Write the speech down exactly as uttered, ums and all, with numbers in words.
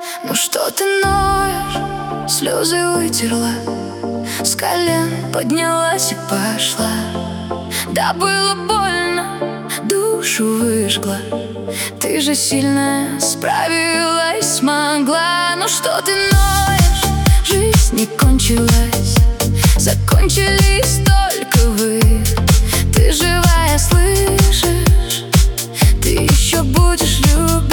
Ну что ты ноешь, слезы вытерла, с колен поднялась и пошла. Да было больно, душу выжгла, ты же сильная, справилась, смогла. Ну что ты ноешь, жизнь не кончилась, закончились только вы. Ты живая, слышишь, ты еще будешь любить.